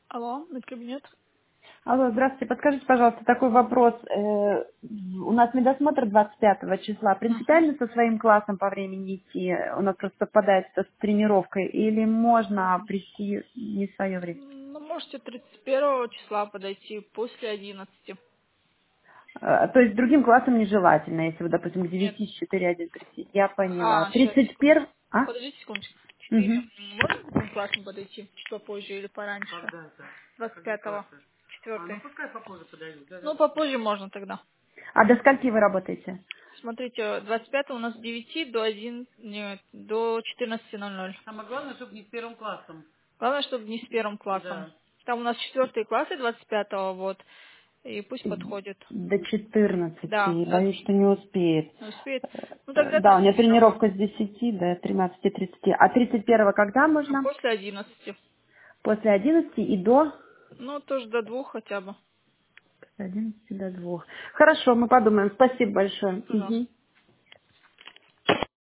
Алло, медкабинет. Алло, здравствуйте. Подскажите, пожалуйста, такой вопрос. У нас медосмотр 25 числа. Мгм. Принципиально со своим классом по времени идти? У нас просто совпадает это с тренировкой. Или можно прийти не в свое время? Ну, можете 31 числа подойти после 11. То есть другим классом нежелательно, если вы, допустим, к Нет. 9 с 4.1 прийти. Я поняла. Сейчас, Тридцать секундочку. первый. А? Подождите секундочку. 4. Угу. Можно к этому классу подойти? Чуть попозже или пораньше? Когда это? 25-го. 4. Ну, пускай попозже подойдут. Ну, попозже можно тогда. А до скольки вы работаете? Смотрите, 25 у нас с 9 до 1, нет, до 14:00. Самое главное, чтобы не с первым классом. Главное, чтобы не с первым классом. Да. Там у нас 4 классы 25-го, вот. И пусть подходит. До 14. Да, Боюсь, что не успеет. не успеет. Ну тогда Да, у меня 31-го. тренировка с 10 до 13:30. А 31 когда Ну, можно? после 11. После 11 и до Ну, тоже до 2 хотя бы. 11 до 2. Хорошо, мы подумаем. Спасибо большое. Пожалуйста. Мгм.